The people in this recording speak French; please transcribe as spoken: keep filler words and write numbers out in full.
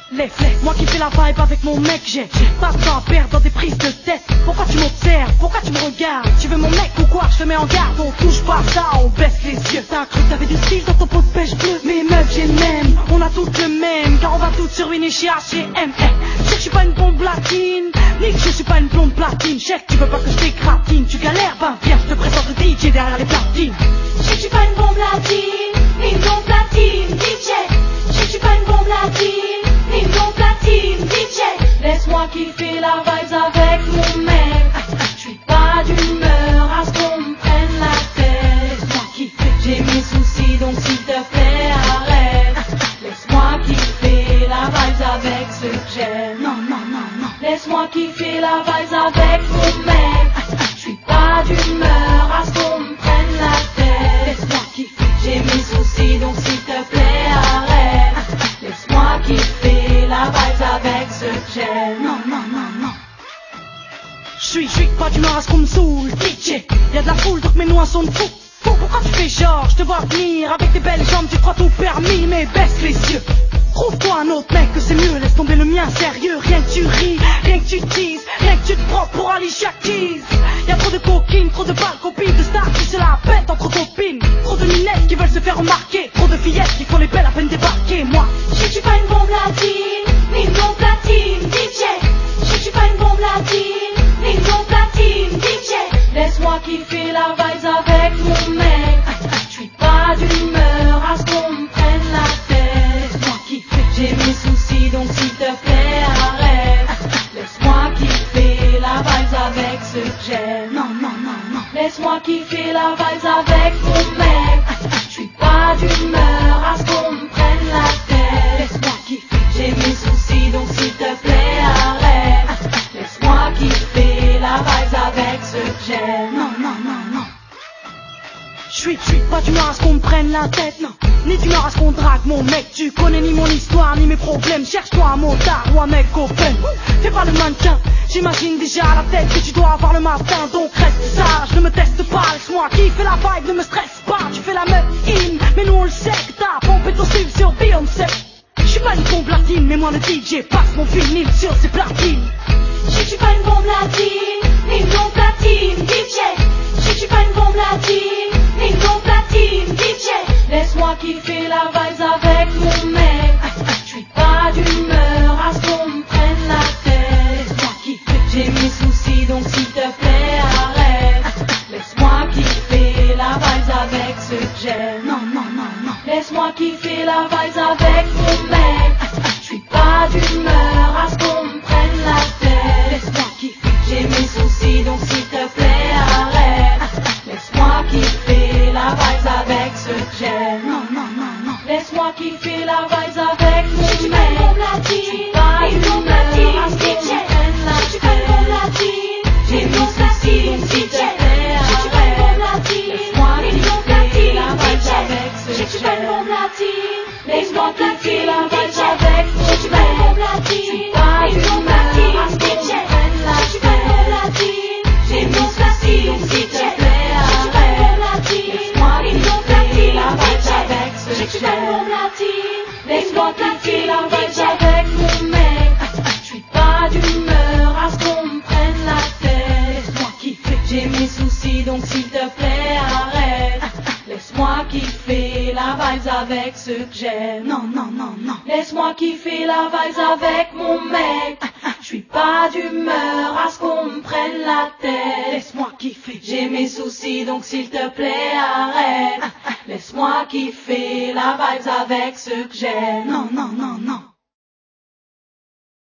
Laisse, laisse, moi qui fais la vibe avec mon mec, j'ai pas de temps à perdre dans des prises de tête. Pourquoi tu m'observes, pourquoi tu me regardes? Tu veux mon mec ou quoi? Je te mets en garde, on touche pas ça, on baisse les yeux. T'as cru que t'avais du style dans ton pot de pêche bleu? Mais meuf j'ai le même, on a toutes le même, car on va toutes se ruiner chez H et M. Je sais que je suis pas une bombe latine, ni que je suis pas une blonde platine. Je sais que tu veux pas que je t'écratine, tu galères, ben viens, je te présente le D J derrière les platines. Je sais que je suis pas une bombe latine, ni une blonde platine, D J. Je sais que je suis pas une bombe latine, ni une blonde platine, D J. Laisse-moi kiffer la vibes avec mon mec. Je suis pas d'humeur à ce qu'on me prenne la tête. Laisse-moi kiffer, j'ai mes soucis donc s'il te plaît arrête. Laisse-moi kiffer la vibes avec ceux que j'aime. Non, non, non, non. Laisse-moi kiffer la vibes avec mon mec. Je suis pas d'humeur à ce qu'on me prenne la tête. Laisse-moi kiffer, j'ai mes soucis donc s'il te plaît arrête. Laisse-moi kiffer la vibes avec ceux que j'aime. non, non, non, non. J'suis, j'suis pas d'humeur à ce qu'on me saoule, D J. Y'a de la foule donc mes noix sont de fou. Pourquoi tu fais genre, je te vois venir avec tes belles jambes, tu crois tout permis, mais baisse les yeux. Trouve-toi un autre mec que c'est mieux, laisse tomber le mien sérieux. Rien que tu ris, rien que tu teases, rien que tu te prends pour Alicia Keys. Y'a trop de coquines, trop de balles, copines, de stars qui se la pètent entre copines. Trop de minettes qui veulent se faire remarquer, trop de fillettes qui font les belles à peine débarquer. Moi, je sais que je suis pas une bombe latine, ni une blonde platine, D J. Je sais que je suis pas une bombe latine, ni une blonde platine, D J. Laisse-moi kiffer la vibes avec mon mec. Je suis pas d'humeur à ce qu'on me prenne la tête. laisse-moi kiffer, j'ai mes soucis donc s'il te plaît arrête. Laisse-moi kiffer la vibes avec ceux que j'aime. non, non, non, non. Laisse-moi kiffer la vibes avec mon mec. Je suis pas d'humeur à ce qu'on me prenne la tête. Laisse-moi kiffer, j'ai mes soucis donc s'il te plaît arrête. Laisse-moi kiffer la vibes avec ceux que j'aime. non, non, non, non. J'suis, j'suis pas d'humeur à ce qu'on me prenne la tête, non. Ni d'humeur à ce qu'on drague mon mec. Tu connais ni mon histoire, ni mes problèmes. Cherche-toi un motard ou un mec open. Fais pas le mannequin, j'imagine déjà à la tête que tu dois avoir le matin. Donc reste sage, ne me teste pas, laisse-moi kiffer la vibe, ne me stresse pas. Tu fais la meuf in, mais nous on le sait que ta pompe est au style sur Beyoncé. J'suis pas une bombe latine, mais moi le D J passe mon vinyle sur ses platines. Je sais que je suis pas une bombe latine, ni une blonde platine, D J. Je sais que je suis pas une bombe latine, ni une blonde platine, D J. Laisse-moi kiffer la vibes avec mon mec. Je suis pas d'humeur à ce qu'on me prenne la tête. Laisse-moi kiffer, j'ai mes soucis donc s'il te plaît arrête. Laisse-moi kiffer la vibes avec ceux que j'aime. non, non, non, non. Laisse-moi kiffer la vibes avec mon mec. Je suis pas d'humeur à ce qu'on me prenne la tête. Laisse-moi kiffer, j'ai mes soucis donc s'il te plaît arrête. Laisse-moi kiffer la vibes avec ceux que j'aime. non, non, non, non. Laisse-moi kiffer la vibes avec mon Je suis mec. pas une bombe latine, pas ni une blonde d'humeur à ce platine, qu'on D J. me prenne la Je suis pas une bombe tête. latine, J'ai ni une mes blonde soucis platine, donc D s'il te J. plaît Je suis pas une bombe arrête. latine, Laisse-moi ni une blonde kiffer platine, la D vibes J. avec ceux Je que suis pas une j'aime. bombe latine, ni une Laisse-moi blonde kiffer platine, la D vibes J. avec Je mon suis pas une bombe mec. latine, Pas ni une blonde d'humeur platine, à ce D qu'on J. me prenne la Je suis pas une bombe tête. latine, J'ai ni une mes blonde soucis platine, donc D s'il J. te plaît Je suis pas une bombe arrête. latine, Laisse-moi ni une blonde kiffer platine, la D vibes J. avec ceux Je que suis pas une bombe j'aime. latine, ni une Laisse-moi blonde kiffer platine, la D vibes J. avec mon mec. Je suis pas d'humeur à ce qu'on me prenne la tête. Laisse-moi kiffer, J'ai mes soucis donc s'il te plaît arrête. Laisse-moi kiffer la vibes avec ceux que j'aime. non, non, non, non. Laisse-moi kiffer la vibes avec mon mec. Je suis pas d'humeur à ce qu'on me prenne la tête. Laisse-moi kiffer, J'ai mes soucis donc s'il te plaît arrête. Laisse-moi kiffer la vibes avec ceux que j'aime. non, non, non, non.